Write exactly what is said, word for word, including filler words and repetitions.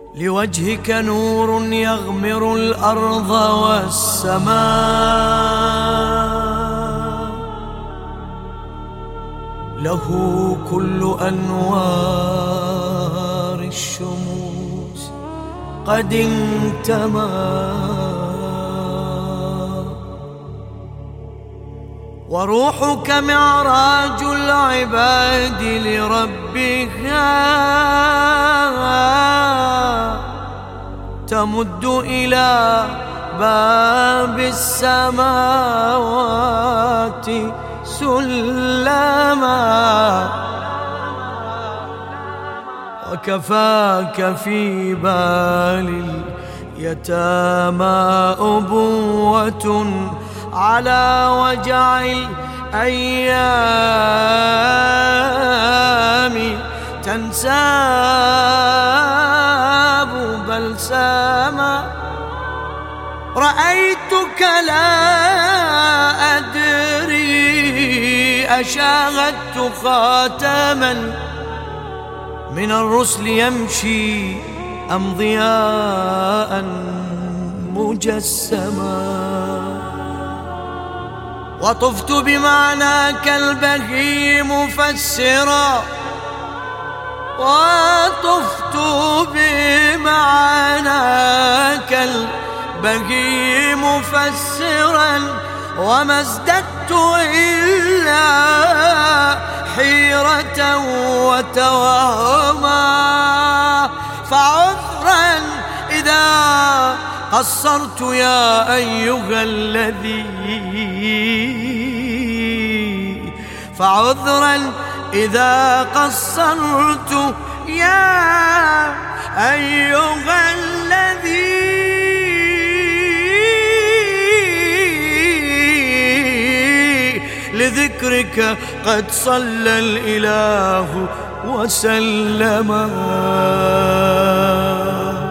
لوجهك نور يغمر الأرض والسماء، له كل أنوار الشموس قد انتمى، وروحك معراج العباد لربها، تمد إلى باب السماوات سلما، وكفاك في بال اليتامى أبوة على وجع الأيام تنساب بلساما. رأيتك لا أدري أشاهدت خاتما من الرسل يمشي أم ضياء مجسما، وطفت بمعناك البهي مفسرا، وطفت بمعناك البهي مفسرا، وما ازددت إلا حيرة وتوهما. فعذرا إذا قصرت يا أيها الذي، فعذرا إذا قصرت يا أيها الذي، لذكرك قد صلى الإله وسلم.